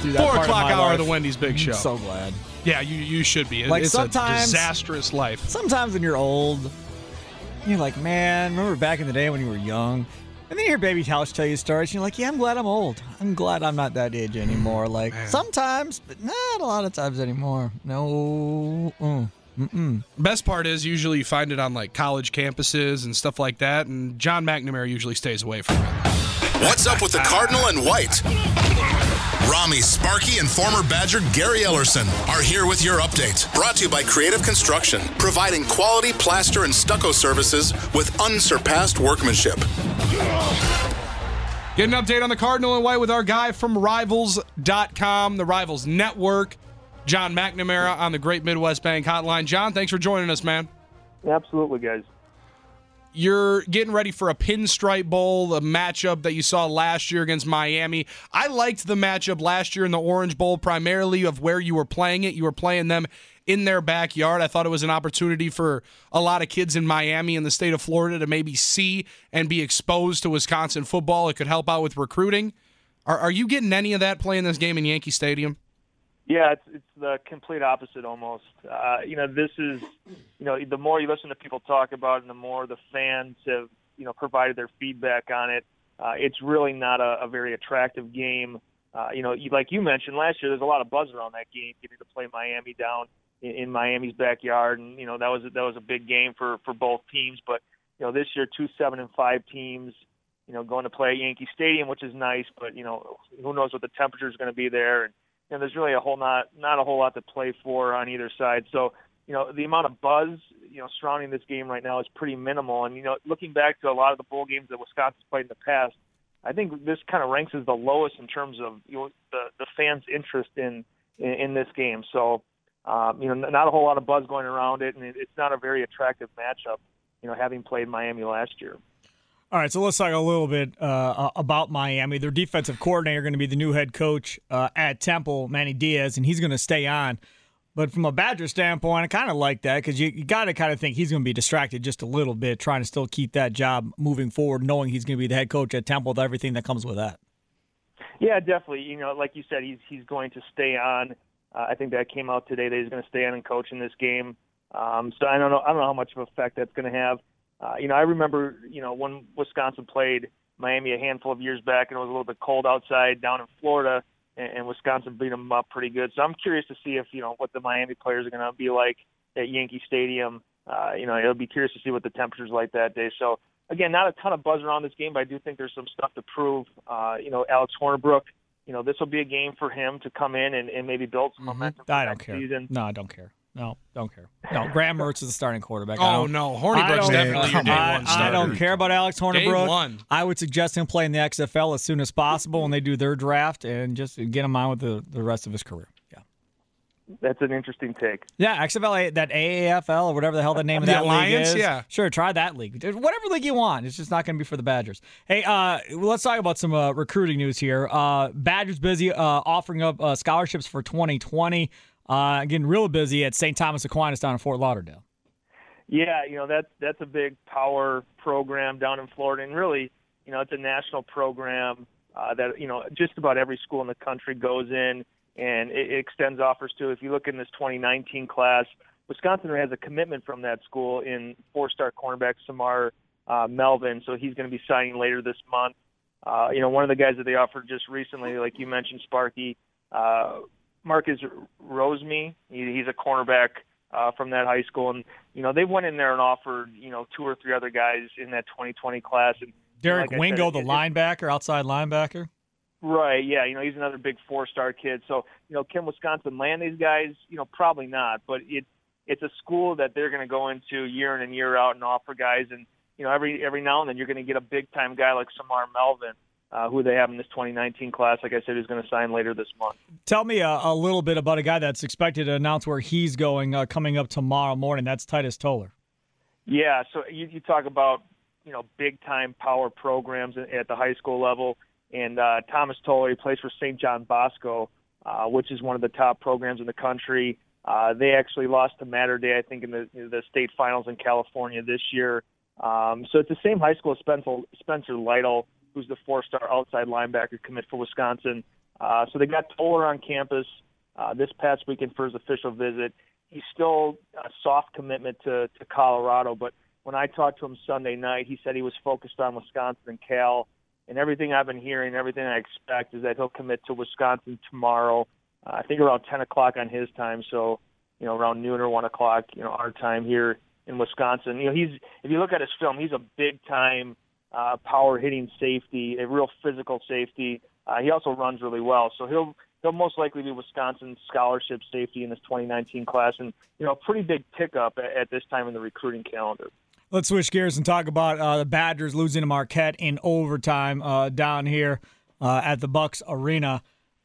through that 4 part o'clock of my hour life. of the Wendy's Big Show. I'm so glad. Yeah, you should be. Like It's sometimes, a disastrous life. Sometimes when you're old, you're like, man, remember back in the day when you were young? And then you hear Baby Couch tell you stories, and you're like, yeah, I'm glad I'm old. I'm glad I'm not that age anymore. Like, sometimes, but not a lot of times anymore. No. Best part is usually you find it on like college campuses and stuff like that, and John McNamara usually stays away from it. What's up with the Cardinal and White? Rami Sparky and former Badger Gary Ellerson are here with your update. Brought to you by Creative Construction, providing quality plaster and stucco services with unsurpassed workmanship. Get an update on the Cardinal and White with our guy from Rivals.com, the Rivals Network, John McNamara on the Great Midwest Bank Hotline. John, thanks for joining us, man. Absolutely, guys. You're getting ready for a Pinstripe Bowl, a matchup that you saw last year against Miami. I liked the matchup last year in the Orange Bowl, primarily of where you were playing it. You were playing them in their backyard. I thought it was an opportunity for a lot of kids in Miami and the state of Florida to maybe see and be exposed to Wisconsin football. It could help out with recruiting. Are you getting any of that playing this game in Yankee Stadium? Yeah, it's the complete opposite almost. This is, the more you listen to people talk about it and the more the fans have, provided their feedback on it, it's really not a very attractive game. Like you mentioned last year, there's a lot of buzz around that game, getting to play Miami down in Miami's backyard. And, that was a big game for both teams. But, this year, 2 7-5 teams, going to play at Yankee Stadium, which is nice. But, who knows what the temperature is going to be there. And there's really not a whole lot to play for on either side. So, the amount of buzz, surrounding this game right now is pretty minimal. And, looking back to a lot of the bowl games that Wisconsin's played in the past, I think this kind of ranks as the lowest in terms of the fans' interest in this game. So, not a whole lot of buzz going around it, and it's not a very attractive matchup, having played Miami last year. All right, so let's talk a little bit about Miami. Their defensive coordinator going to be the new head coach at Temple, Manny Diaz, and he's going to stay on. But from a Badger standpoint, I kind of like that because you got to kind of think he's going to be distracted just a little bit, trying to still keep that job moving forward, knowing he's going to be the head coach at Temple with everything that comes with that. Yeah, definitely. Like you said, he's going to stay on. I think that came out today that he's going to stay on and coach in this game. So I don't know how much of an effect that's going to have. I remember, when Wisconsin played Miami a handful of years back, and it was a little bit cold outside down in Florida, and Wisconsin beat them up pretty good. So I'm curious to see if, what the Miami players are going to be like at Yankee Stadium. It'll be curious to see what the temperature's like that day. So, again, not a ton of buzz around this game, but I do think there's some stuff to prove. Alex Hornibrook, this will be a game for him to come in and maybe build some momentum for next season. No, I don't care. No, don't care. No, Graham Mertz is the starting quarterback. No, Hornibrook's definitely your day one starter. I don't care about Alex Hornibrook. Day one. I would suggest him playing the XFL as soon as possible when they do their draft and just get him on with the rest of his career. Yeah. That's an interesting take. Yeah, XFL, that AAFL or whatever the hell the name of that Alliance, league is. yeah. Sure, try that league. Whatever league you want. It's just not going to be for the Badgers. Hey, let's talk about some recruiting news here. Badgers busy offering up scholarships for 2020. Getting real busy at St. Thomas Aquinas down in Fort Lauderdale. Yeah, that's a big power program down in Florida, and really, it's a national program that just about every school in the country goes in, and it extends offers to. If you look in this 2019 class, Wisconsin has a commitment from that school in 4-star cornerback Samar Melvin, so he's going to be signing later this month. One of the guys that they offered just recently, like you mentioned, Sparky. Marcus Roseme, he's a cornerback from that high school, and they went in there and offered 2 or 3 other guys in that 2020 class. And Derek like Wingo, said, the linebacker, outside linebacker. Right, yeah, he's another big 4-star kid. So can Wisconsin land these guys? Probably not. But it's a school that they're going to go into year in and year out and offer guys, and every now and then you're going to get a big time guy like Samar Melvin. Who they have in this 2019 class, like I said, who's going to sign later this month. Tell me a little bit about a guy that's expected to announce where he's going coming up tomorrow morning. That's Titus Toller. Yeah, so you talk about, big-time power programs at the high school level, and Thomas Toller, he plays for St. John Bosco, which is one of the top programs in the country. They actually lost to Mater Day, I think, in the state finals in California this year. So it's the same high school as Spencer Lytle, who's the 4-star outside linebacker commit for Wisconsin. So they got Toller on campus this past weekend for his official visit. He's still a soft commitment to Colorado, but when I talked to him Sunday night, he said he was focused on Wisconsin and Cal. And everything I've been hearing, everything I expect is that he'll commit to Wisconsin tomorrow, I think around 10 o'clock on his time, so, around noon or 1 o'clock, our time here in Wisconsin. If you look at his film, he's a big-time power-hitting safety, a real physical safety. He also runs really well, so he'll most likely be Wisconsin's scholarship safety in this 2019 class, and, a pretty big pickup at this time in the recruiting calendar. Let's switch gears and talk about the Badgers losing to Marquette in overtime down here at the Bucks Arena.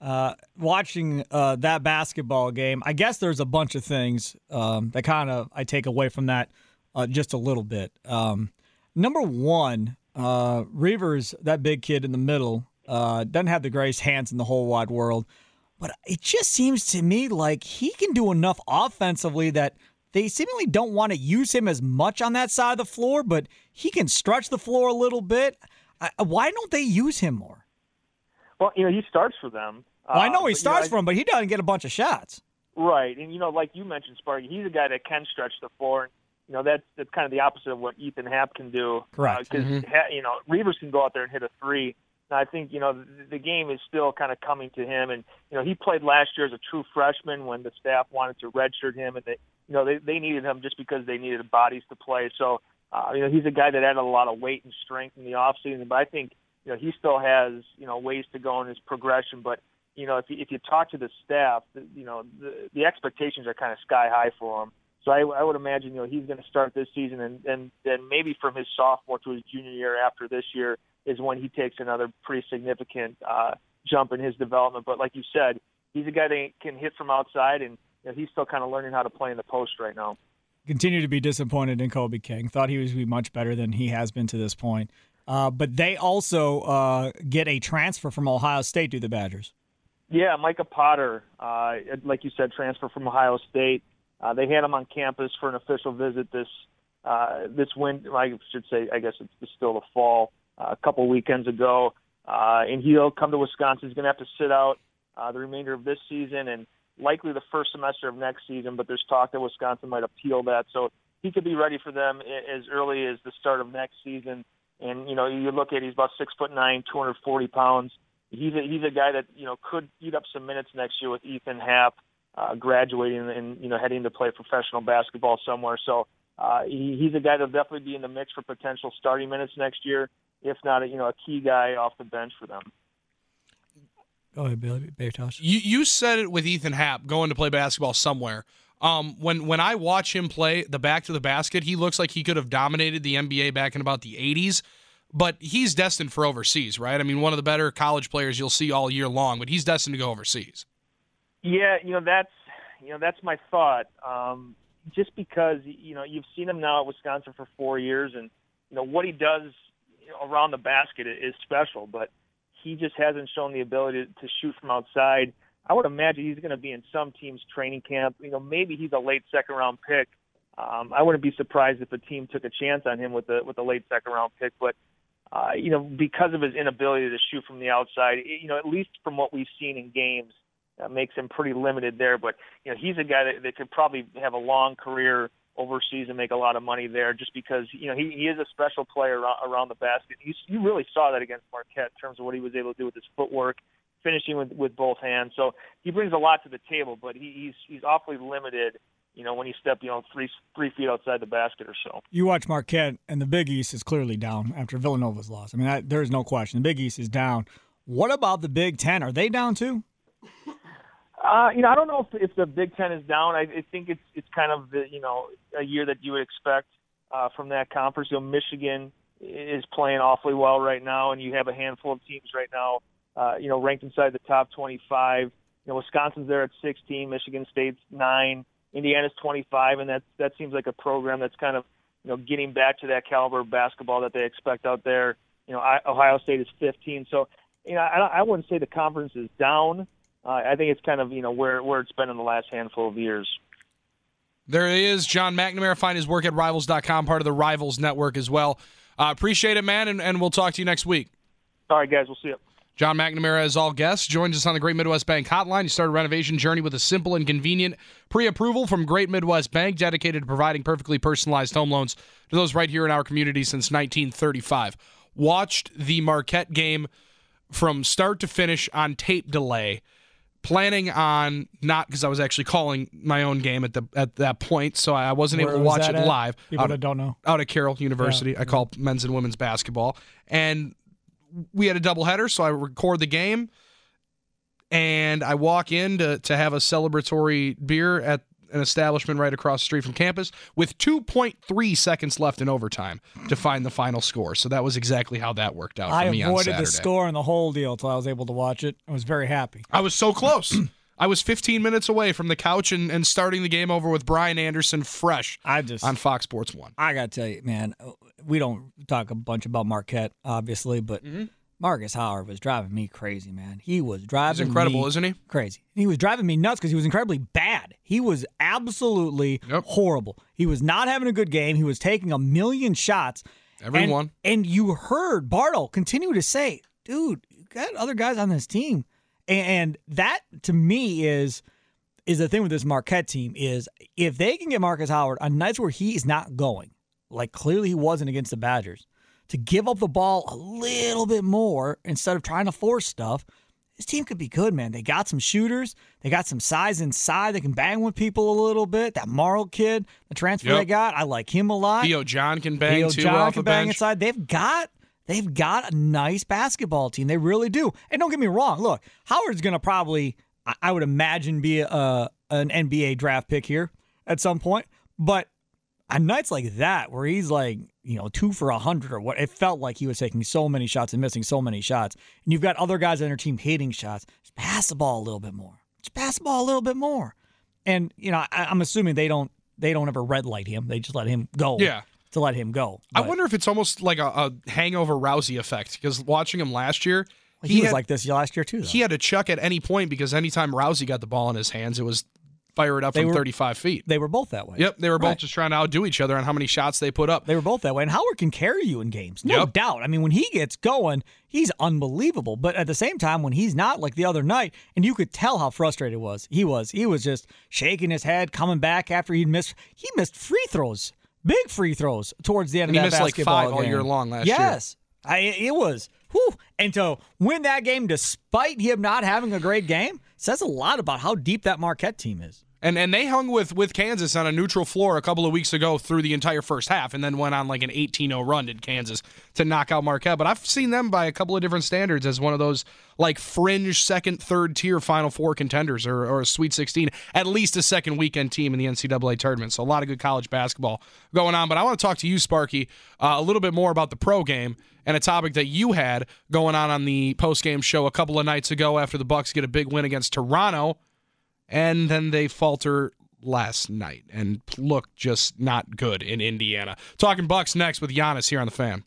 Watching that basketball game, I guess there's a bunch of things that kind of I take away from that just a little bit. Number one, Reavers, that big kid in the middle, doesn't have the greatest hands in the whole wide world. But it just seems to me like he can do enough offensively that they seemingly don't want to use him as much on that side of the floor, but he can stretch the floor a little bit. Why don't they use him more? Well, he starts for them. Well, I know he starts for them, but he doesn't get a bunch of shots. Right, and like you mentioned, Sparky, he's a guy that can stretch the floor. That's kind of the opposite of what Ethan Happ can do. Correct. Because Reavers can go out there and hit a three. And I think the game is still kind of coming to him, and he played last year as a true freshman when the staff wanted to redshirt him, and they needed him just because they needed bodies to play. So he's a guy that added a lot of weight and strength in the offseason, but I think he still has ways to go in his progression. But if you talk to the staff, the expectations are kind of sky high for him. So I would imagine he's going to start this season, and then maybe from his sophomore to his junior year after this year is when he takes another pretty significant jump in his development. But like you said, he's a guy that can hit from outside, and he's still kind of learning how to play in the post right now. Continue to be disappointed in Kobe King. Thought he was be much better than he has been to this point. But they also get a transfer from Ohio State to the Badgers. Yeah, Micah Potter, like you said, transfer from Ohio State. They had him on campus for an official visit this winter. I should say, I guess it's still the fall. A couple weekends ago, and he'll come to Wisconsin. He's going to have to sit out the remainder of this season and likely the first semester of next season, but there's talk that Wisconsin might appeal that. So he could be ready for them as early as the start of next season. And, you look at he's about 6'9", 240 pounds. He's a guy that, could eat up some minutes next year with Ethan Happ graduating and, heading to play professional basketball somewhere. So he's a guy that'll definitely be in the mix for potential starting minutes next year, if not a key guy off the bench for them. Go ahead, Billy. You said it with Ethan Happ going to play basketball somewhere. When I watch him play the back to the basket, he looks like he could have dominated the NBA back in about the 80s, but he's destined for overseas, right? I mean, one of the better college players you'll see all year long, but he's destined to go overseas. Yeah, that's my thought. Just because, you've seen him now at Wisconsin for 4 years, and, what he does around the basket is special, but he just hasn't shown the ability to shoot from outside. I would imagine he's going to be in some team's training camp. Maybe he's a late second-round pick. I wouldn't be surprised if a team took a chance on him with a late second-round pick, but, because of his inability to shoot from the outside, at least from what we've seen in games, that makes him pretty limited there. But, he's a guy that could probably have a long career overseas and make a lot of money there just because, he is a special player around the basket. You really saw that against Marquette in terms of what he was able to do with his footwork, finishing with both hands. So he brings a lot to the table, but he's awfully limited, when he stepped, 3 feet outside the basket or so. You watch Marquette, and the Big East is clearly down after Villanova's loss. I mean, there is no question. The Big East is down. What about the Big Ten? Are they down too? I don't know if the Big Ten is down. I think it's kind of a year that you would expect from that conference. Michigan is playing awfully well right now, and you have a handful of teams right now, ranked inside the top 25. Wisconsin's there at 16, Michigan State's 9, Indiana's 25, and that seems like a program that's kind of getting back to that caliber of basketball that they expect out there. Ohio State is 15, so I wouldn't say the conference is down. I think it's kind of, where it's been in the last handful of years. There he is, John McNamara. Find his work at Rivals.com, part of the Rivals Network as well. Appreciate it, man, and we'll talk to you next week. All right, guys. We'll see you. John McNamara, as all guests, joins us on the Great Midwest Bank hotline. He started a renovation journey with a simple and convenient pre-approval from Great Midwest Bank, dedicated to providing perfectly personalized home loans to those right here in our community since 1935. Watched the Marquette game from start to finish on tape delay, planning on not, because I was actually calling my own game at that point, so I wasn't able to watch it live. People that don't know. Out at Carroll University. Yeah. I call men's and women's basketball. And we had a doubleheader, so I record the game, and I walk in to have a celebratory beer at an establishment right across the street from campus with 2.3 seconds left in overtime to find the final score. So that was exactly how that worked out for me on Saturday. I avoided the score and the whole deal until I was able to watch it. I was very happy. I was so close. I was 15 minutes away from the couch and starting the game over with Brian Anderson fresh on Fox Sports 1. I got to tell you, man, we don't talk a bunch about Marquette, obviously, but Marcus Howard was driving me crazy, man. He was driving me... He's incredible, isn't he? Crazy. He was driving me nuts because he was incredibly bad. He was absolutely horrible. He was not having a good game. He was taking a million shots. Everyone. And you heard Bartle continue to say, dude, you got other guys on this team. And that, to me, is the thing with this Marquette team is if they can get Marcus Howard on nights where he is not going, like clearly he wasn't against the Badgers, to give up the ball a little bit more instead of trying to force stuff, this team could be good, man. They got some shooters. They got some size inside. They can bang with people a little bit. That Marl kid, the transfer they got, I like him a lot. Theo John can bang, Theo too, John off can the bang bench. inside. They've got a nice basketball team. They really do. And don't get me wrong. Look, Howard's going to probably, I would imagine, be an NBA draft pick here at some point. But on nights like that, where he's like, 2 for 100 or what, it felt like he was taking so many shots and missing so many shots. And you've got other guys on your team hitting shots. Just pass the ball a little bit more. And, I'm assuming they don't ever red light him. They just let him go. Yeah. To let him go. But I wonder if it's almost like a hangover Rousey effect, because watching him last year, he was like this last year too, though. He had to chuck at any point because anytime Rousey got the ball in his hands, it was fire it up from 35 feet. They were both that way. Yep, they were both just trying to outdo each other on how many shots they put up. They were both that way. And Howard can carry you in games, no doubt. I mean, when he gets going, he's unbelievable. But at the same time, when he's not, like the other night, and you could tell how frustrated he was just shaking his head, coming back after he missed free throws. Big free throws towards the end of that basketball game. He missed like 5 all year long last year. Yes. It was. Whew. And to win that game despite him not having a great game says a lot about how deep that Marquette team is. And they hung with Kansas on a neutral floor a couple of weeks ago through the entire first half, and then went on like an 18-0 run to Kansas to knock out Marquette. But I've seen them by a couple of different standards as one of those like fringe second, third tier Final Four contenders or a Sweet 16, at least a second weekend team in the NCAA tournament. So a lot of good college basketball going on. But I want to talk to you, Sparky, a little bit more about the pro game and a topic that you had going on the post-game show a couple of nights ago after the Bucks get a big win against Toronto. And then they falter last night and look just not good in Indiana. Talking Bucks next with Giannis here on The Fan.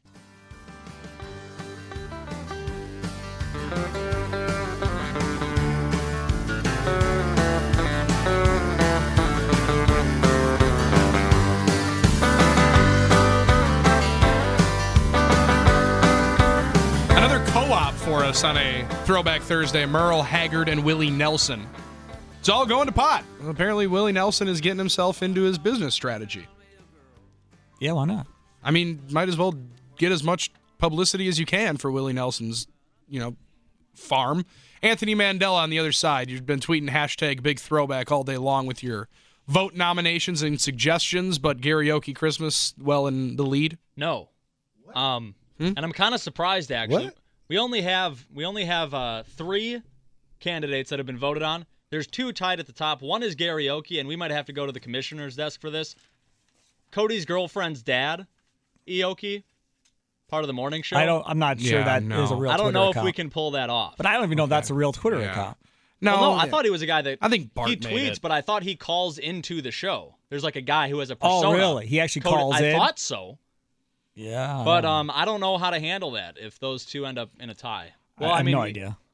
Another co-op for us on a Throwback Thursday. Merle Haggard and Willie Nelson. It's all going to pot. Apparently, Willie Nelson is getting himself into his business strategy. Yeah, why not? I mean, might as well get as much publicity as you can for Willie Nelson's, farm. Anthony Mandela on the other side. You've been tweeting hashtag Big Throwback all day long with your vote nominations and suggestions, but karaoke Christmas well in the lead. No, and I'm kind of surprised actually. What? We only have 3 candidates that have been voted on. There's 2 tied at the top. One is karaoke, and we might have to go to the commissioner's desk for this. Cody's girlfriend's dad, Ioki, part of the morning show. I'm not sure that is a real Twitter account. I don't know if we can pull that off. But I don't even know if that's a real Twitter account. No, I thought he was a guy that I think Bart he made tweets, it. but I thought he calls into the show. There's like a guy who has a persona. Oh, really? He actually calls in? I thought so. Yeah. But I don't know how to handle that if those two end up in a tie. Well, I have no idea.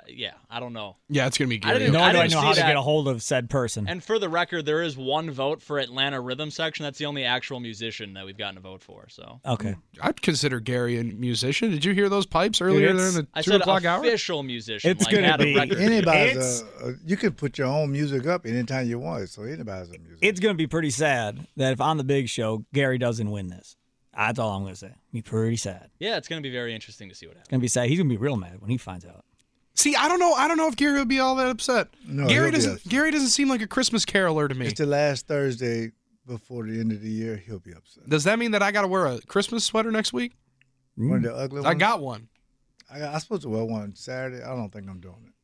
I don't know. Yeah, it's gonna be I good. didn't- Nor do I didn't know see how to that. get a hold of said person. And for the record, there is one vote for Atlanta Rhythm Section. That's the only actual musician that we've gotten a vote for. So Okay. I'd consider Gary a musician. Did you hear those pipes earlier it's- in the I 2 said o'clock hour? official musician. It's like gonna had a be- record. Anybody's It's- you can put your own music up anytime you want, so anybody's a music. It's going to be pretty sad that if on the big show, Gary doesn't win this. That's all I'm going to say. Be pretty sad. Yeah, it's going to be very interesting to see what happens. It's going to be sad. He's going to be real mad when he finds out. See, I don't know. I don't know if Gary would be all that upset. No, Gary he'll be doesn't. upset. Gary doesn't seem like a Christmas caroler to me. It's the last Thursday before the end of the year. He'll be upset. Does that mean that I got to wear a Christmas sweater next week? One of the ugly ones. I got one. I'm supposed to wear one Saturday. I don't think I'm doing it.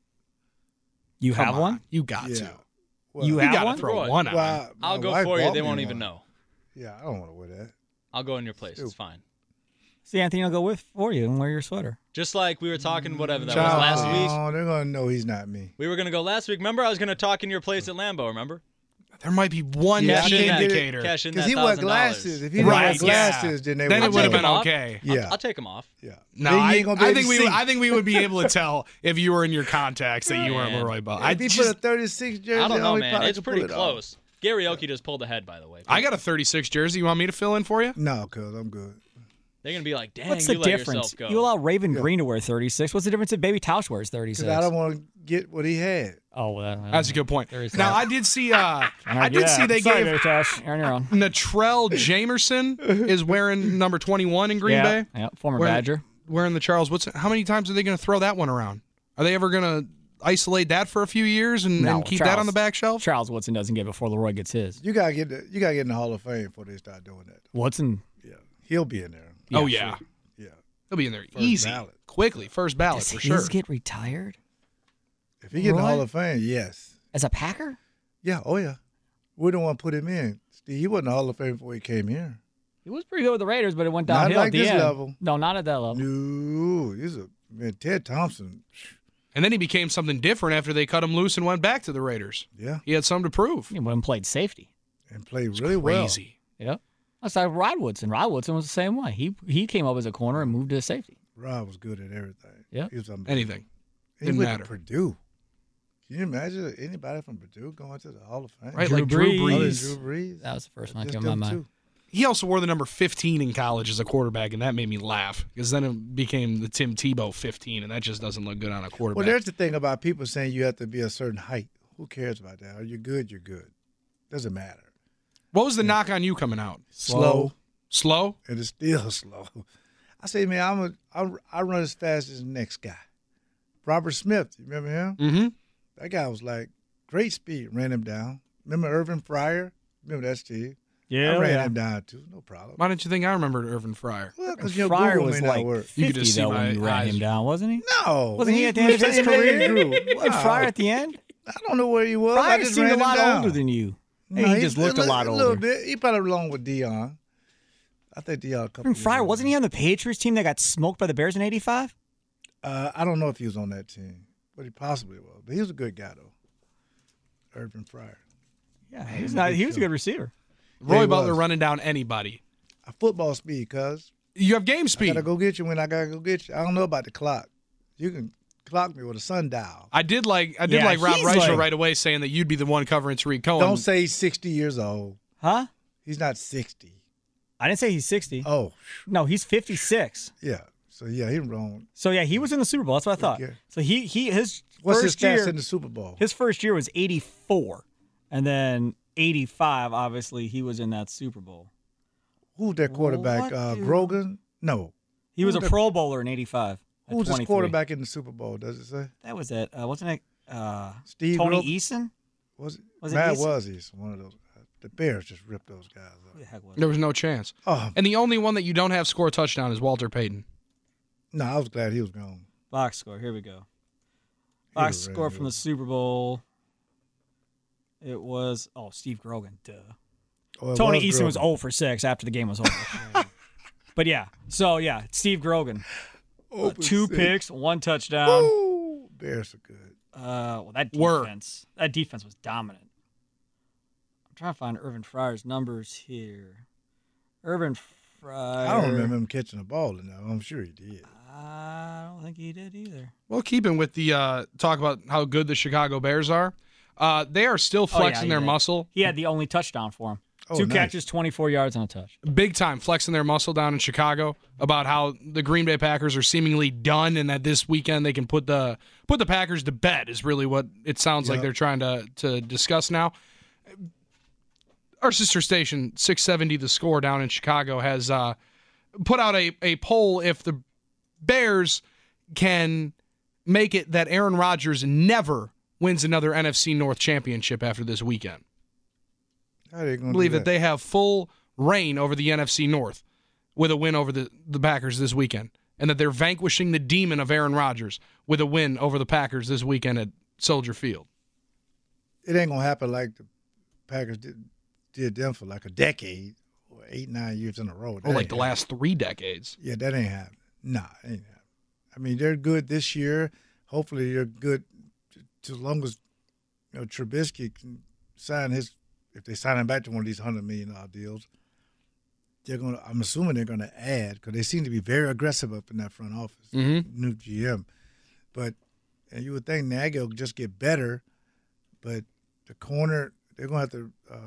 You Come have on. one? You got Yeah. to. Well, You You have got to one? throw Roy. one on. well, I'll my go wife for you. bought They me won't even one. know. Yeah, I don't want to wear that. I'll go in your place. It's fine. See, Anthony will go with for you and wear your sweater. Just like we were talking, whatever that Ciao. was last week. Oh, they're gonna know he's not me. We were going to go last week. Remember, I was going to talk in your place at Lambeau, remember? There might be one Yeah, I key can't get it. indicator. Cash in Because that he wore $1,000. glasses. If he didn't Right, wear glasses, then they Then would it would have take been him off. okay. Yeah, I'll take him off. yeah. No, Then you I, ain't gonna be I able think to we see. would, I think we would be able to tell if you were in your contacts that you weren't Man. Leroy Bell. If he put a 36 jersey, I don't know, on, he man. probably It's could pretty pull it off. close. Karaoke just pulled ahead, by the way. I got a 36 jersey. You want me to fill in for you? No, cuz I'm good. They're going to be like, dang, What's you the let difference? yourself go. You allow Raven Green to wear 36. What's the difference if Baby Tausch wears 36? Because I don't want to get what he had. Oh, well, That's a good point. There is Now that. I did see. I did see they Sorry, gave Baby Tausch. You're on your own. Natrell Jamerson is wearing number 21 in Green yeah, Bay. yeah, former Wearing- Badger. Wearing the Charles Woodson. How many times are they going to throw that one around? Are they ever going to isolate that for a few years and keep that on the back shelf? Charles Woodson doesn't get before Leroy gets his. You gotta get in the Hall of Fame before they start doing that. Woodson, Yeah, he'll be in there. Oh yeah, Yeah, he'll be in there First easy, ballot. quickly, first ballot does for his sure. get retired if he get in the Roy? Hall of Fame, yes. as a Packer? Yeah, oh yeah. We don't want to put him in. Steve, he wasn't in the Hall of Fame before he came here. He was pretty good with the Raiders, but it went Not downhill like at the this end. level. No, not at that level. No, Ted Thompson. And then he became something different after they cut him loose and went back to the Raiders. Yeah, He had something to prove. He went and played safety. and played really well. Crazy. Yep. That's like Rod Woodson. Rod Woodson was the same way. He came up as a corner and moved to safety. Rob was good at everything. Yeah. He was unbelievable. Anything. He Didn't went matter. to Purdue. Can you imagine anybody from Purdue going to the Hall of Fame? Right, Drew like Drew Brees. Oh, Brees. there's Drew Brees. That was the first one that Just came to my them mind. two. He also wore the number 15 in college as a quarterback, and that made me laugh because then it became the Tim Tebow 15, and that just doesn't look good on a quarterback. Well, there's the thing about people saying you have to be a certain height. Who cares about that? Are you good? You're good. Doesn't matter. What was the knock on you coming out? Slow, Slow? and it's still slow. I say, man, I run as fast as the next guy. Robert Smith, you remember him? Mm-hmm. That guy was like great speed. Ran him down. Remember Irvin Fryer? Remember that, Steve? Yeah, I ran yeah. him down too. No problem. Why didn't you think I remembered Irvin Fryer? Well, And because your Fryer Google was may like not work. 50 You could just see though my when you ran eyes. him down, wasn't he? No, Wasn't he at the end of his same career? age group. And Wow. Fryer at the end? I don't know where he was. I Fryer just seemed ran a lot him down. older than you. No, He just looked a lot A little older. bit. He probably along with Dion. I think Dion. A couple Irvin years Fryer, older. wasn't he on the Patriots team that got smoked by the Bears in '85? I don't know if he was on that team, but he possibly was. But he was a good guy though. Irvin Fryer. Yeah, he was not. He was a good receiver. Roy he Butler was. running down anybody. A football speed, cuz. You have game I speed. gotta go get you when I gotta go get you. I don't know about the clock. You can clock me with a sundial. I did like Rob he's Reichel like- right away saying that you'd be the one covering Tariq Cohen. Don't say he's 60 years old. Huh? He's not 60. I didn't say he's 60. Oh, No, he's 56. yeah. So yeah, he's wrong. So yeah, he was in the Super Bowl. That's what I thought. Okay. So his What's his first stats year in the Super Bowl? his first year was 84, and then 85. Obviously, he was in that Super Bowl. Who's that quarterback? What, dude? Grogan? No. He was a Who's the- Pro Bowler in '85. at Who's his 23. quarterback in the Super Bowl? Does it say? That was it. Wasn't it? Steve Tony Grogan? Eason? Was it? Was it Matt Eason? was Eason, one of those. The Bears just ripped those guys Who the up. heck was There it? was no chance. Oh And the only one that you don't have score a touchdown is Walter Payton. no, I was glad he was gone. Box score. Here we go. He Box was score really from the good. Super Bowl. It was Steve Grogan. Duh. Oh, it Tony Eason was Grogan. 0 for 6 after the game was over. But yeah, so yeah, Steve Grogan. 0 for 2 6. picks, 1 touchdown. Ooh, Bears are good. Well, that Were. defense was dominant. I'm trying to find Irvin Fryer's numbers here. Irvin Fryer. I don't remember him catching a ball in that. I'm sure he did. I don't don't think he did either. Well, keeping with the talk about how good the Chicago Bears are, they are still flexing their muscle. He had the only touchdown for him. Oh, 2 nice. catches, 24 yards on a touch. Big time flexing their muscle down in Chicago about how the Green Bay Packers are seemingly done and that this weekend they can put the Packers to bed is really what it sounds like they're trying to discuss now. Our sister station, 670 The Score down in Chicago, has put out a poll if the Bears can make it that Aaron Rodgers never wins another NFC North championship after this weekend. I believe that they have full reign over the NFC North with a win over the Packers this weekend, and that they're vanquishing the demon of Aaron Rodgers with a win over the Packers this weekend at Soldier Field. It ain't going to happen like the Packers did them for like a decade or 8-9 years in a row. Or like the last 3 decades. Yeah, that ain't happening. Nah, it ain't happening. I mean, they're good this year. Hopefully they're good as long as Trubisky can sign his. If they sign him back to one of these $100 million deals, they're going. I'm assuming they're going to add because they seem to be very aggressive up in that front office. Mm-hmm. New GM, and you would think Nagy will just get better, but the corner they're going to have to.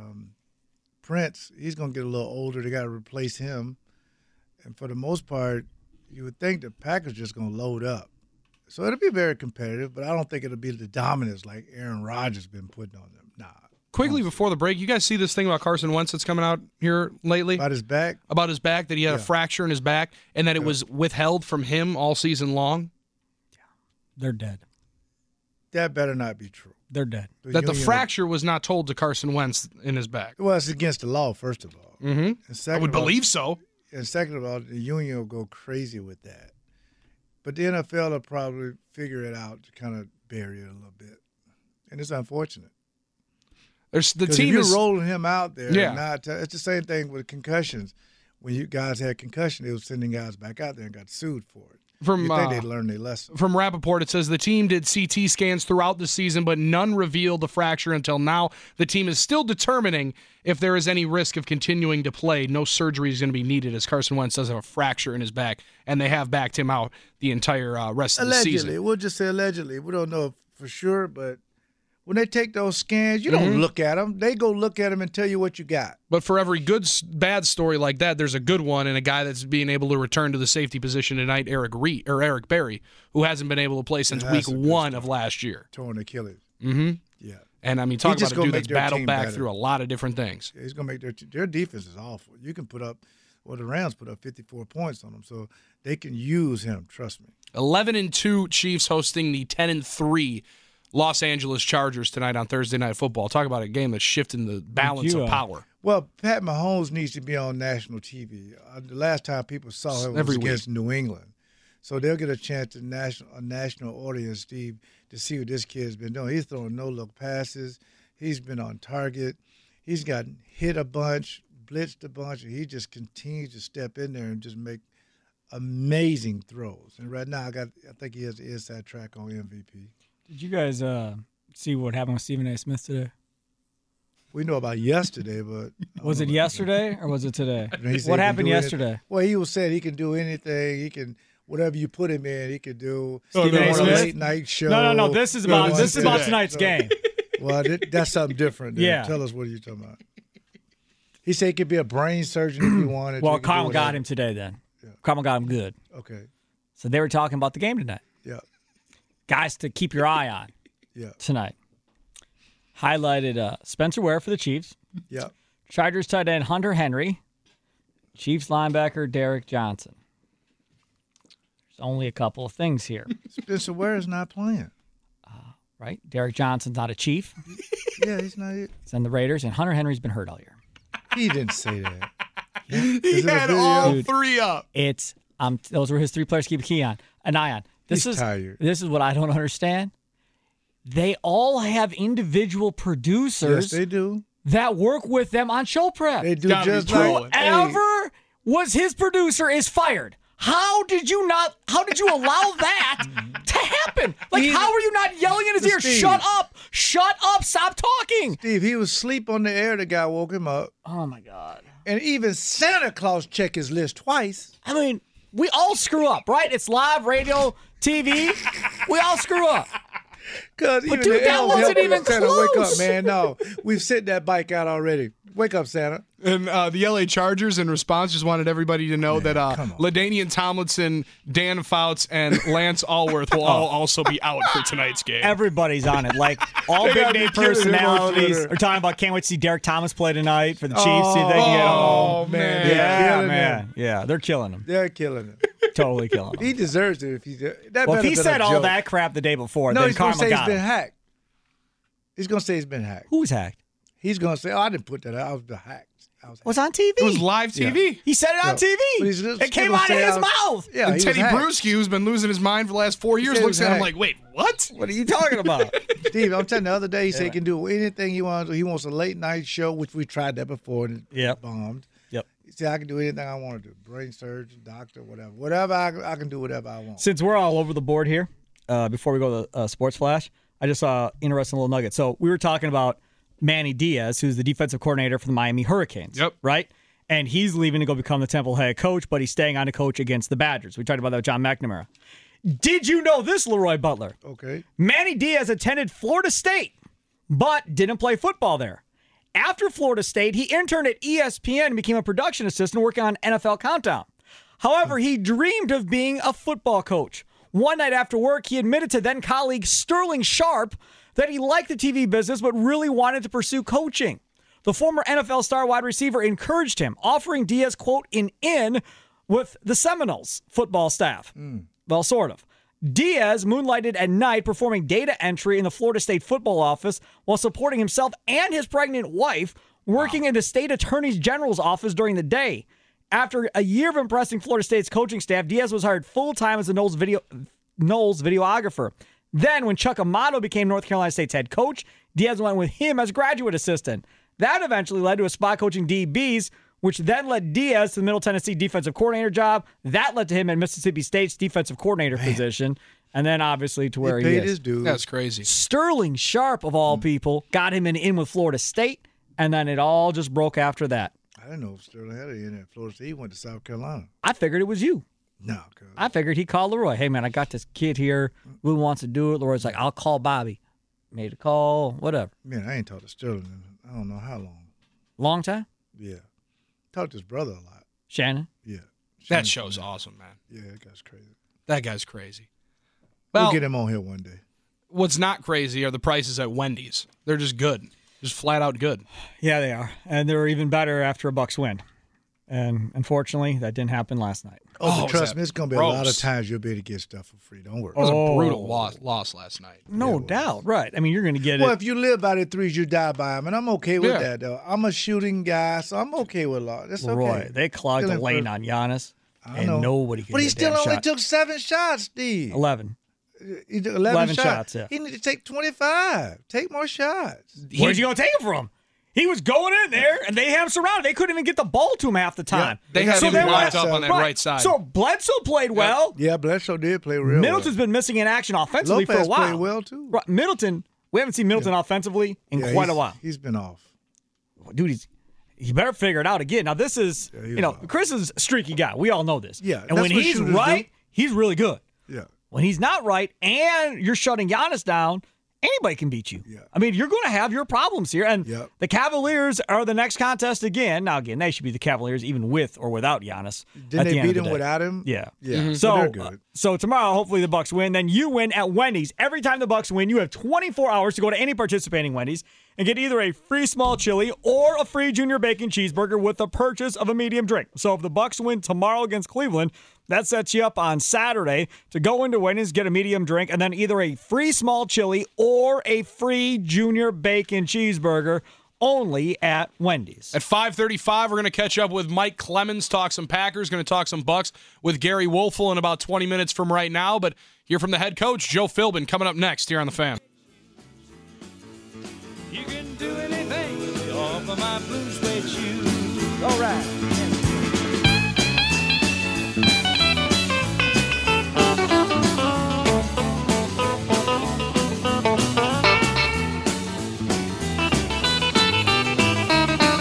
Prince, he's going to get a little older. They got to replace him, and for the most part, you would think the Packers just going to load up. So it'll be very competitive, but I don't think it'll be the dominance like Aaron Rodgers been putting on them. Nah. Quickly before the break, you guys see this thing about Carson Wentz that's coming out here lately? About his back? About his back, that he had a fracture in his back, and that it was withheld from him all season long? Yeah. They're dead. That better not be true. They're dead. That the fracture was not told to Carson Wentz in his back. Well, it's against the law, first of all. Mm-hmm. I would believe so. And second of all, the union will go crazy with that. But the NFL will probably figure it out to kind of bury it a little bit. And it's unfortunate. The team if you're rolling him out there, it's the same thing with concussions. When you guys had concussion, they were sending guys back out there and got sued for it. You think they'd learn their lesson. From Rappaport, it says the team did CT scans throughout the season, but none revealed the fracture until now. The team is still determining if there is any risk of continuing to play. No surgery is going to be needed, as Carson Wentz does have a fracture in his back, and they have backed him out the entire rest of the season. Allegedly. We'll just say allegedly. We don't know for sure, but when they take those scans, you don't look at them. They go look at them and tell you what you got. But for every bad story like that, there's a good one, and a guy that's being able to return to the safety position tonight, Eric Berry, who hasn't been able to play since week 1 of last year. Torn Achilles. Mm-hmm. Yeah. And, I mean, talk about a dude that's battled back through a lot of different things. Yeah, he's going to make their defense is awful. You can put up, the Rams put up 54 points on them, so they can use him, trust me. 11-2 Chiefs hosting the 10-3 Los Angeles Chargers tonight on Thursday Night Football. Talk about a game that's shifting the balance of power. Well, Pat Mahomes needs to be on national TV. The last time people saw him was against New England. So they'll get a chance to a national audience, Steve, to see what this kid's been doing. He's throwing no-look passes. He's been on target. He's gotten hit a bunch, blitzed a bunch, and he just continues to step in there and just make amazing throws. And right now, I think he has the inside track on MVP. Did you guys see what happened with Stephen A. Smith today? We know about yesterday, but was it yesterday or was it today? What happened yesterday? Well, he was saying he can do anything. He can whatever you put him in, he can do. Stephen A. Smith? Late night show. No. This is about tonight's game. Well, that's something different. Yeah. Tell us, what are you talking about? He said he could be a brain surgeon if you wanted. Well, Carmel got him today. Then Carmel got him good. Okay. So they were talking about the game tonight. Yeah. Guys to keep your eye on tonight. Highlighted Spencer Ware for the Chiefs. Yeah. Chargers tight end Hunter Henry. Chiefs linebacker Derek Johnson. There's only a couple of things here. Spencer Ware is not playing. Right? Derek Johnson's not a Chief. Yeah, he's not. He's on the Raiders, and Hunter Henry's been hurt all year. He didn't say that. He had all three up. Those were his 3 players to keep an eye on. He's tired. This is what I don't understand. They all have individual producers. Yes, they do. That work with them on show prep. They do just like whoever was his producer is fired. How did you allow that to happen? How are you not yelling in his ear? Steve, Shut up! Shut up! Stop talking! Steve, he was asleep on the air. The guy woke him up. Oh my God! And even Santa Claus checked his list twice. I mean, we all screw up, right? It's live radio, TV, we all screw up. But dude, that wasn't even close. Wake up, man. No, we've sent that bike out already. Wake up, Santa. And the LA Chargers, in response, just wanted everybody to know that LaDainian Tomlinson, Dan Fouts, and Lance Allworth will all also be out for tonight's game. Everybody's on it. Like, all big-name personalities are talking about can't wait to see Derek Thomas play tonight for the Chiefs. See if they can get home. Man. Yeah, man. Yeah, they're killing him. They're killing him. Totally killing him. He deserves it. If he said all that crap the day before, then he's going to karma say got he's been him. hacked. He's going to say he's been hacked. Who's hacked? He's going to say, I didn't put that out. I was hacked. Was on TV. It was live TV. Yeah. He said it on TV. It came out of his mouth. Yeah, and Teddy Bruschi, who's been losing his mind for the last 4 years, looks at him like, wait, what? What are you talking about? Steve, I'm telling you, the other day he said he can do anything he wants. He wants a late night show, which we tried that before and it bombed. Yep. He said, I can do anything I want to do. Brain surgeon, doctor, whatever. Whatever, I can do whatever I want. Since we're all over the board here, before we go to Sports Flash, I just saw an interesting little nugget. So we were talking about Manny Diaz, who's the defensive coordinator for the Miami Hurricanes. Yep. Right? And he's leaving to go become the Temple head coach, but he's staying on to coach against the Badgers. We talked about that with John McNamara. Did you know this, Leroy Butler? Okay. Manny Diaz attended Florida State, but didn't play football there. After Florida State, he interned at ESPN and became a production assistant working on NFL Countdown. However, he dreamed of being a football coach. One night after work, he admitted to then colleague Sterling Sharp that he liked the TV business but really wanted to pursue coaching. The former NFL star wide receiver encouraged him, offering Diaz, quote, an in with the Seminoles football staff. Well, sort of. Diaz moonlighted at night performing data entry in the Florida State football office while supporting himself and his pregnant wife working in the state attorney general's office during the day. After a year of impressing Florida State's coaching staff, Diaz was hired full-time as the Knowles videographer. Then, when Chuck Amato became North Carolina State's head coach, Diaz went with him as graduate assistant. That eventually led to a spot coaching DBs, which then led Diaz to the Middle Tennessee defensive coordinator job. That led to him at Mississippi State's defensive coordinator position, and then obviously to where he paid is. his dues. That's crazy. Sterling Sharp, of all people, got him an in with Florida State, and then it all just broke after that. I didn't know if Sterling had it in at Florida State. He went to South Carolina. I figured it was you. No. I figured he called Leroy. Hey, man, I got this kid here who wants to do it. Leroy's like, I'll call Bobby. Made a call, whatever. Man, I ain't talked to Sterling in I don't know how long. Long time? Yeah. Talked to his brother a lot. Shannon? Yeah. That show's awesome, man. Yeah, that guy's crazy. That guy's crazy. We'll get him on here one day. What's not crazy are the prices at Wendy's. They're just good. Just flat out good. Yeah, they are. And they're even better after a Bucs win. And unfortunately, that didn't happen last night. But trust me, it's going to be a lot of times you'll be able to get stuff for free. Don't worry. It was a brutal loss last night. No doubt. Right. I mean, you're going to get it. Well, if you live by the threes, you die by them. And I'm okay with that, though. I'm a shooting guy, so I'm okay with a lot. That's Leroy, okay. they clogged the lane on Giannis, and nobody could But he get still that only shot. took 7 shots, Steve. 11. He took 11 shots, yeah. He need to take 25. Take more shots. Where'd you going to take him from? He was going in there, and they had him surrounded. They couldn't even get the ball to him half the time. They had him then lined up on that right side. So Bledsoe played well. Yeah, Bledsoe did play real Middleton's been missing in action offensively Lopez for a while. played well, too. Right, Middleton, we haven't seen Middleton offensively in quite a while. He's been off. Dude, he better figure it out again. Now, this is, Chris is a streaky guy. We all know this. Yeah, and when he's right, he's really good. Yeah. When he's not right and you're shutting Giannis down, anybody can beat you. Yeah. I mean, you're going to have your problems here. And the Cavaliers are the next contest again. Now, again, they should be the Cavaliers even with or without Giannis. Didn't they beat him without him? Yeah. Yeah. Mm-hmm. So they're good. So tomorrow, hopefully the Bucs win. Then you win at Wendy's. Every time the Bucs win, you have 24 hours to go to any participating Wendy's and get either a free small chili or a free junior bacon cheeseburger with the purchase of a medium drink. So if the Bucs win tomorrow against Cleveland, that sets you up on Saturday to go into Wendy's, get a medium drink, and then either a free small chili or a free junior bacon cheeseburger only at Wendy's. At 5:35, we're going to catch up with Mike Clemens, talk some Packers, going to talk some Bucks with Gary Wolfel in about 20 minutes from right now. But hear from the head coach, Joe Philbin, coming up next here on The Fan. You can do anything off of my blue suede shoes. All right.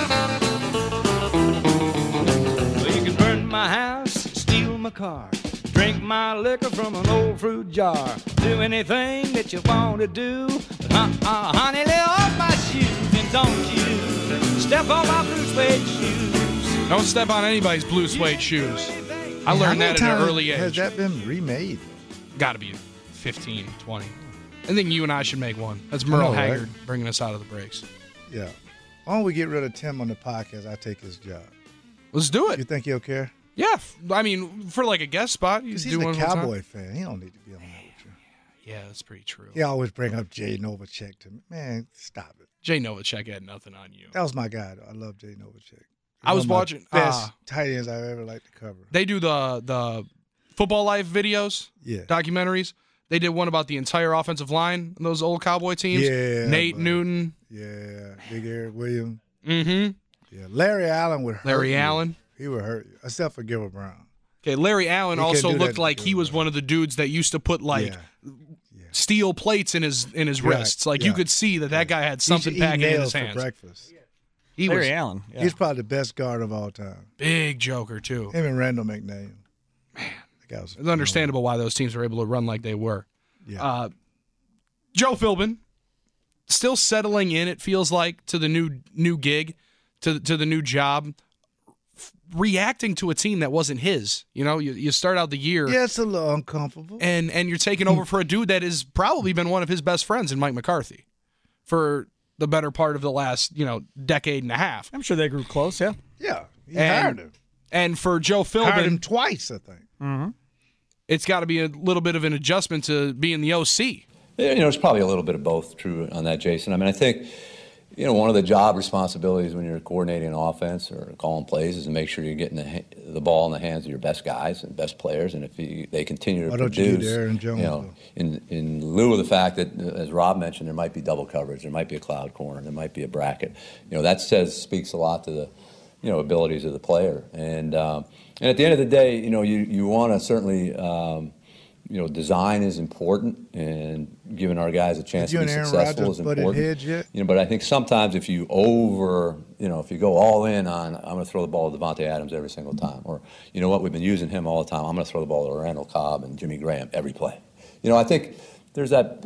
Well, you can burn my house, steal my car, Drink my liquor from an old fruit jar. Do anything that you want to do. But honey, lay off my shoes and don't you step on my blue suede shoes. Don't step on anybody's blue suede shoes. I learned that at an early age. Has that been remade? Got to be 15, 20. I think you and I should make one. That's Merle Haggard right? Bringing us out of the breaks. Yeah. Why don't we get rid of Tim on the podcast? I take his job. Let's do it. You think he'll care? Yeah. I mean, for like a guest spot. He's a Cowboy fan. He don't need to be on that with you. Yeah, that's pretty true. He always bring up Jay Novacek to me. Man, stop it. Jay Novacek had nothing on you. That was my guy, though. I love Jay Novacek. I was watching best tight ends I've ever liked to cover. They do the Football Life videos, documentaries. They did one about the entire offensive line, those old Cowboy teams. Yeah, Nate Newton. Yeah, Big Eric Williams. Mm-hmm. Yeah, Larry Allen would hurt Larry Allen. He would hurt you, except for Gilbert Brown. Okay, Larry Allen also looked like he was one of the dudes that used to put steel plates in his wrists. Like you could see that guy had something packing in his hands. For breakfast. Larry Allen. Yeah. He's probably the best guard of all time. Big joker too. Him and Randall McNair. Man, that guy was. It's understandable why those teams were able to run like they were. Yeah. Joe Philbin still settling in. It feels like to the new gig, to the new job. Reacting to a team that wasn't his. You know, you start out the year. Yeah, it's a little uncomfortable. And you're taking over for a dude that has probably been one of his best friends in Mike McCarthy for the better part of the last, decade and a half. I'm sure they grew close, yeah. Yeah, he hired him. And for Joe Philbin. Hired him twice, I think. Mm-hmm. It's got to be a little bit of an adjustment to being the OC. It's probably a little bit of both true on that, Jason. I mean, I think, one of the job responsibilities when you're coordinating an offense or calling plays is to make sure you're getting the ball in the hands of your best guys and best players. And if they continue to produce, Aaron Jones, in lieu of the fact that, as Rob mentioned, there might be double coverage, there might be a cloud corner, there might be a bracket. That speaks a lot to the abilities of the player. And at the end of the day, you want to certainly. Design is important, and giving our guys a chance to be successful is important. Heads yet? But I think sometimes if you if you go all in on, I'm going to throw the ball to Devontae Adams every single time, or we've been using him all the time, I'm going to throw the ball to Randall Cobb and Jimmy Graham every play. I think there's that,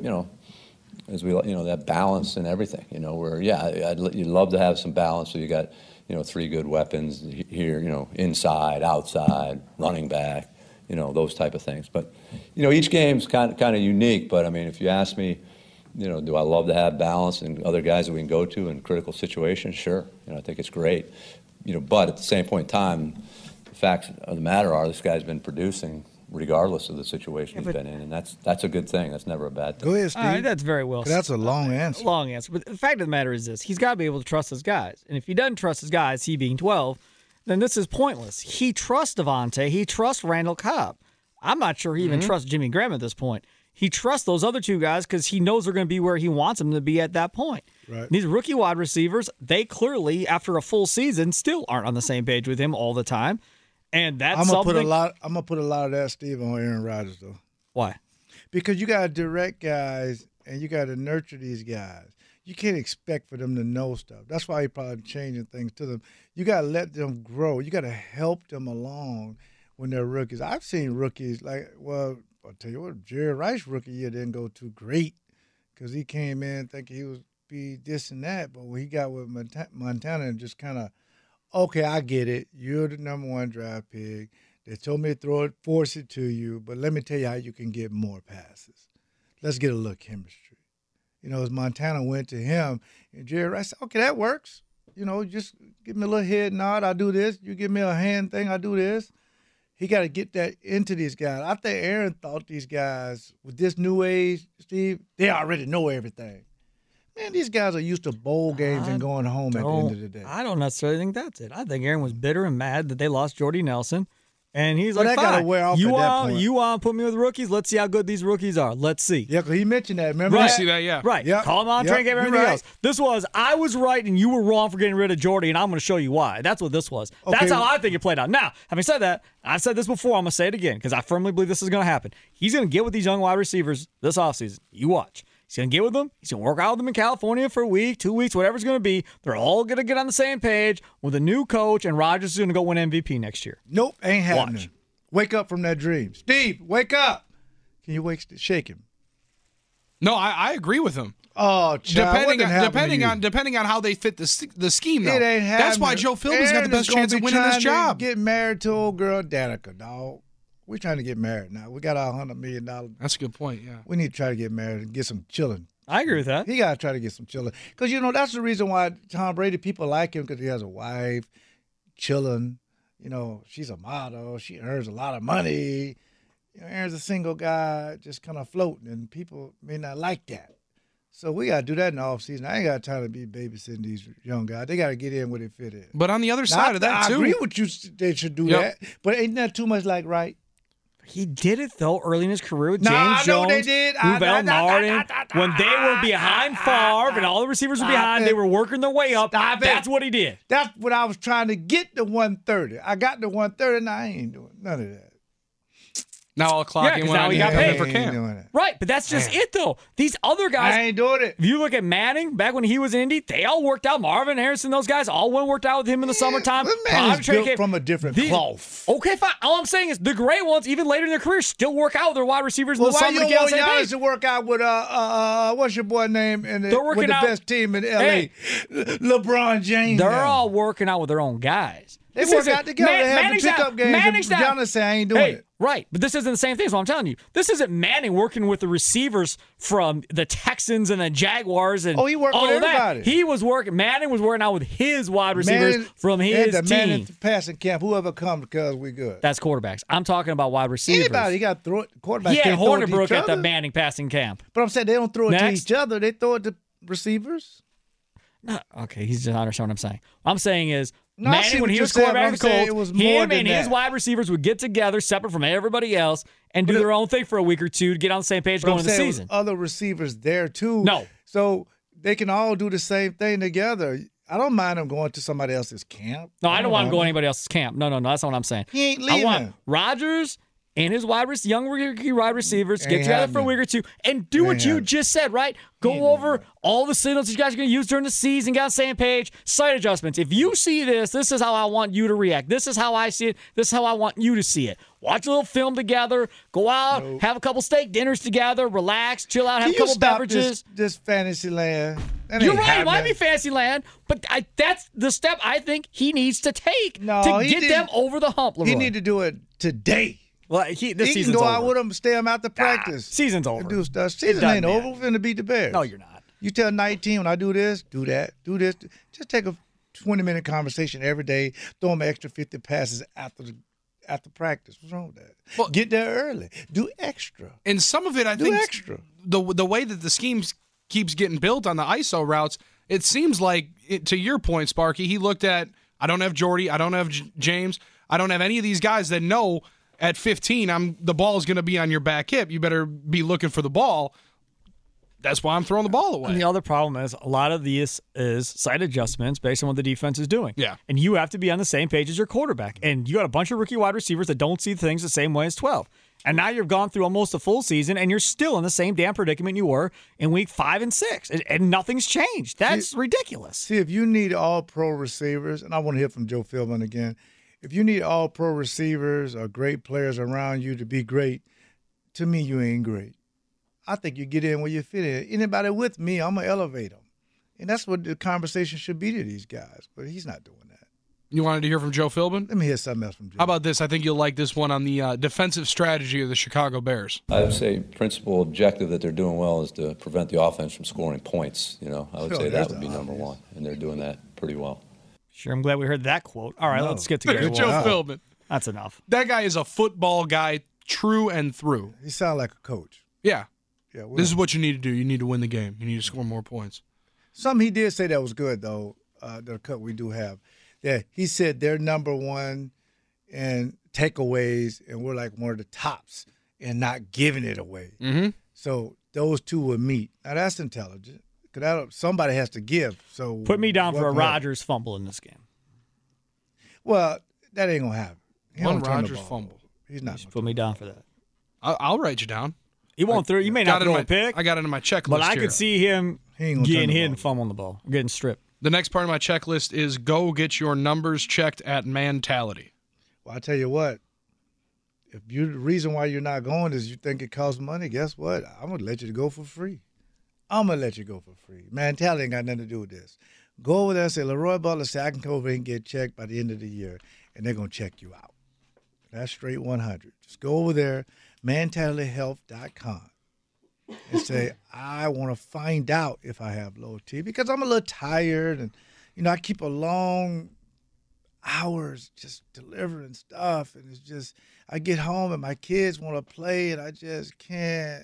as we, that balance in everything. Where you'd love to have some balance, so you got, 3 good weapons here, inside, outside, running back. Those type of things. But, each game's kind of unique. But, I mean, if you ask me, do I love to have balance and other guys that we can go to in critical situations? Sure. I think it's great. But at the same point in time, the facts of the matter are this guy's been producing regardless of the situation he's been in. And that's a good thing. That's never a bad thing. Go ahead, Steve. All right, that's very well said. That's a long answer. Long answer. But the fact of the matter is this. He's got to be able to trust his guys. And if he doesn't trust his guys, he being 12, then this is pointless. He trusts Devontae. He trusts Randall Cobb. I'm not sure he even trusts Jimmy Graham at this point. He trusts those other 2 guys because he knows they're going to be where he wants them to be at that point. Right. These rookie wide receivers, they clearly, after a full season, still aren't on the same page with him all the time. And that's something. I'm gonna put a lot of that, Steve, on Aaron Rodgers, though. Why? Because you got to direct guys and you got to nurture these guys. You can't expect for them to know stuff. That's why you're probably changing things to them. You got to let them grow. You got to help them along when they're rookies. I've seen rookies I'll tell you what, Jerry Rice rookie year didn't go too great because he came in thinking he would be this and that. But when he got with Montana and just kind of, okay, I get it. You're the number 1 draft pick. They told me to force it to you, but let me tell you how you can get more passes. Let's get a little chemistry. As Montana went to him, and Jerry Rice said, okay, that works. Just give me a little head nod, I do this. You give me a hand thing, I do this. He got to get that into these guys. I think Aaron thought these guys, with this new age, Steve, they already know everything. Man, these guys are used to bowl games and going home at the end of the day. I don't necessarily think that's it. I think Aaron was bitter and mad that they lost Jordy Nelson. And he's that fine. got to wear off at that point. You want to put me with rookies? Let's see how good these rookies are. Let's see. Yeah, because he mentioned that. Remember right. that? See that, yeah. Right. Yep. Call him on, train game, everything else. This was, I was right and you were wrong for getting rid of Jordy, and I'm going to show you why. That's what this was. Okay. That's how I think it played out. Now, having said that, I've said this before, I'm going to say it again because I firmly believe this is going to happen. He's going to get with these young wide receivers this offseason. You watch. He's going to get with them. He's going to work out with them in California for a week, 2 weeks, whatever it's going to be. They're all going to get on the same page with a new coach, and Rodgers is going to go win MVP next year. Nope, ain't happening. Watch. Wake up from that dream. Steve, wake up. Can you shake him? No, I agree with him. Oh, child, depending on how they fit the scheme, though. It ain't happening. That's why Joe Philbin's got the best chance of winning this job. Get married to old girl Danica, dog. We're trying to get married now. We got our $100 million. That's a good point, yeah. We need to try to get married and get some chilling. I agree with that. He got to try to get some chilling. Because, that's the reason why Tom Brady, people like him, because he has a wife, chilling. She's a model. She earns a lot of money. Aaron's a single guy just kind of floating, and people may not like that. So we got to do that in the offseason. I ain't got time to be babysitting these young guys. They got to get in where they fit in. But on the other side of that, too. I agree with you. They should do that. But ain't that too much like right? He did it, though, early in his career with James Jones, they did. Uvel Martin. When they were behind Favre and all the receivers were behind, they were working their way up. That's what he did. That's what I was trying to get to 130. I got to 130, and I ain't doing none of that. Now I'll clock in when now I he got paid for camp. Right, but that's just it, though. These other guys. I ain't doing it. If you look at Manning, back when he was in Indy, they all worked out. Marvin Harrison, those guys, all worked out with him in the summertime. Manning's built from a different cloth. Okay, fine. All I'm saying is the great ones, even later in their career, still work out with their wide receivers in the summer to get on the same page. Giannis to work out with, what's your boy name? With the best team in L.A., Hey, LeBron James. They're all working out with their own guys. They work out together. They have the pickup games. Giannis say, I ain't doing it. Right, but this isn't the same thing as what I'm telling you. This isn't Manning working with the receivers from the Texans and the Jaguars and he worked with everybody. Manning was working out with his wide receivers from his team. Manning passing camp, whoever comes because we good. That's quarterbas. I'm talking about wide receivers. Anybody, you got to throw it. Quarterbacks Yeah, can't throw it to Hornibrook each at the other. Manning passing camp. But I'm saying they don't throw it Next. to each other. They throw it to receivers. No, okay, he's just not understanding what I'm saying. What I'm saying is No, I see Manning, when what he you're was saying, quarterback but of the I'm saying Colts, it was more him than and his that. wide receivers would get together separate from everybody else and do their own thing for a week or two to get on the same page But going I'm into the saying season. other receivers there too. No. So they can all do the same thing together. I don't mind them going to somebody else's camp. No, I don't want him going to anybody else's camp. No, that's not what I'm saying. He ain't I leaving. want Rodgers and his young rookie wide receivers get Ain't together for a happening. week or two and do what Ain't you happening. just said, right? Go over all the signals you guys are going to use during the season, get on the same page, slight adjustments. If you see this is how I want you to react. This is how I see it. This is how I want you to see it. Watch a little film together, go out, have a couple steak dinners together, relax, chill out, have a couple beverages. This fantasy land. That You're ain't right. It might happening. be fancy land, but that's the step I think he needs to take No, to he get didn't. them over the hump, Leroy. He need to do it today. Well, this He can season's go over. out with them, stay them out to practice. Season's over. And do stuff. Season doesn't ain't matter. over. We're finna beat the Bears. No, you're not. You tell 19 when I do this, do that, do this. Just take a 20-minute conversation every day. Throw them extra 50 passes after practice. What's wrong with that? Well- Get there early. Do extra. And some of it, I Do think, extra. the way that the scheme keeps getting built on the ISO routes, it seems like, to your point, Sparky, he looked at, I don't have Jordy, I don't have James, I don't have any of these guys that know at 15 the ball is going to be on your back hip. You better be looking for the ball. That's why I'm throwing the ball away. And the other problem is a lot of these is side adjustments based on what the defense is doing. Yeah. And you have to be on the same page as your quarterback. And you got a bunch of rookie wide receivers that don't see things the same way as 12. And now you've gone through almost a full season and you're still in the same damn predicament you were in week 5 and 6. And nothing's changed. That's ridiculous. See, if you need all pro receivers, and I want to hear from Joe Philbin again, if you need all pro receivers or great players around you to be great, to me, you ain't great. I think you get in where you fit in. Anybody with me, I'm going to elevate them. And that's what the conversation should be to these guys. But he's not doing that. You wanted to hear from Joe Philbin? Let me hear something else from Joe. How about this? I think you'll like this one on the defensive strategy of the Chicago Bears. I would say principal objective that they're doing well is to prevent the offense from scoring points. I would say that would be number one, and they're doing that pretty well. Sure, I'm glad we heard that quote. All right, let's get to Gary Joe Wolf. Philbin. That's enough. That guy is a football guy, true and through. He sounds like a coach. Yeah. Yeah, This is what you need to do. You need to win the game. You need to score more points. Something he did say that was good, though, the cut we do have. Yeah, he said they're number one in takeaways, and we're like one of the tops in not giving it away. Mm-hmm. So those two would meet. Now, that's intelligent. Because somebody has to give. So Put me down for a what- Rodgers fumble in this game. Well, that ain't going to happen. He One don't turn the Rodgers ball fumble. over. He's not. Put me down for that. I'll write you down. He won't throw. You may not throw a pick. I got it in my checklist. But I here. could see him He ain't gonna getting turn the hit ball and over. fumbling the ball, getting stripped. The next part of my checklist is go get your numbers checked at Mentality. Well, I tell you what, If the reason why you're not going is you think it costs money, guess what? I'm going to let you go for free. I'm going to let you go for free. Mentality ain't got nothing to do with this. Go over there and say, Leroy Butler said I can come over here and get checked by the end of the year, and they're going to check you out. That's straight 100. Just go over there, mentalityhealth.com, and say, I want to find out if I have low T because I'm a little tired and, I keep a long hours just delivering stuff, and it's just I get home and my kids want to play and I just can't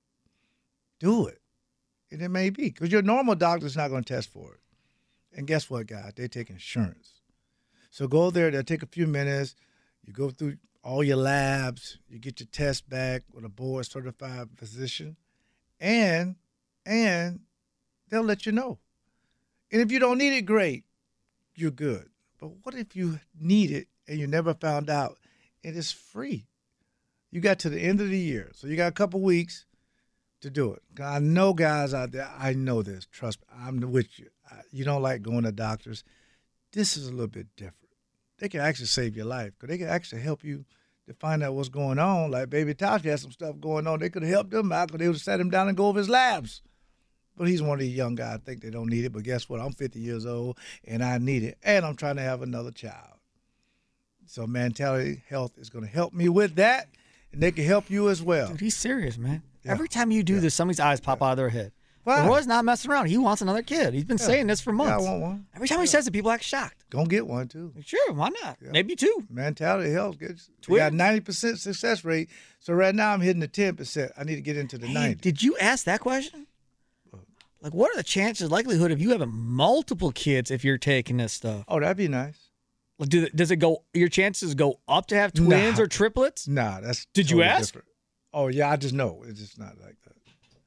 do it. And it may be because your normal doctor's not going to test for it. And guess what, guys? They take insurance. So go there, they'll take a few minutes, you go through all your labs, you get your test back with a board-certified physician, and they'll let you know. And if you don't need it, great, you're good. But what if you need it and you never found out? It is free. You got to the end of the year, so you got a couple weeks to do it. I know guys out there, I know this. Trust me, I'm with you. You don't like going to doctors. This is a little bit different. They can actually save your life because they can actually help you to find out what's going on. Like Baby Tosh had some stuff going on. They could have helped him out because they would have sat him down and go over his labs. But he's one of these young guys. I think they don't need it. But guess what? I'm 50 years old, and I need it. And I'm trying to have another child. So Mentality Health is going to help me with that, and they can help you as well. Dude, he's serious, man. Yeah. Every time you do this, somebody's eyes pop out of their head. Why? Leroy's not messing around. He wants another kid. He's been saying this for months. Yeah, I want one. Every time he says it, people act shocked. Gonna get one, too. Sure, why not? Yeah. Maybe two. Mentality Health. We got 90% success rate. So right now I'm hitting the 10%. I need to get into the 90. Did you ask that question? Like, what are the chances, likelihood of you having multiple kids if you're taking this stuff? Oh, that'd be nice. Like, does it go? Your chances go up to have twins or triplets? Nah, that's. Did totally you ask? Different. Oh yeah, I just know it's just not like that.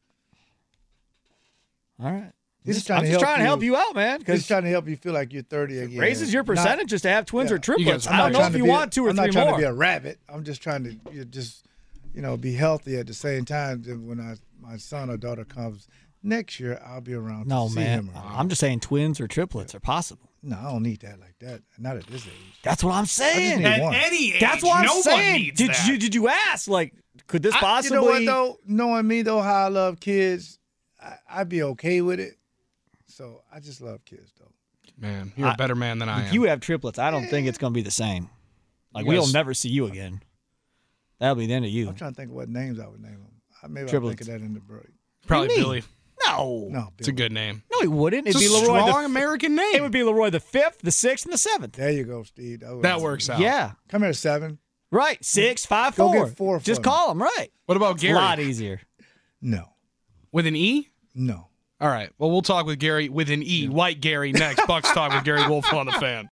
All right. I'm just trying to help you out, man. He's trying to help you feel like you're 30 again. Raises your percentage just to have twins or triplets. I'm I don't know if you want two or I'm three not trying more. to be a rabbit. I'm just trying to be healthy at the same time. When my son or daughter comes next year, I'll be around to see him. I'm just saying twins or triplets are possible. No, I don't need that like that. Not at this age. That's what I'm saying. At any age, that's what I'm no saying. one needs that. Did you ask? Like, could this possibly? You know what though? Knowing me though, how I love kids, I'd be okay with it. So I just love kids though. Man, you're a better man than I am. If you have triplets, I don't think it's going to be the same. Like, we'll never see you again. That'll be the end of you. I'm trying to think of what names I would name them. Maybe Triplets. I'll think of that in the break. Probably Billy. No. No, It's a good name. No, he wouldn't. It'd It's be a Leroy strong American name. It would be Leroy the 5th, the 6th, and the 7th. There you go, Steve. That works out. Yeah. Come here, 7. Right. 6, 5, Go 4. get 4 for Just me. call him, right. What about It's Gary? a lot easier. No. With an E? No. All right. Well, we'll talk with Gary with an E. White Gary next. Bucks Talk with Gary Wolf on the Fan.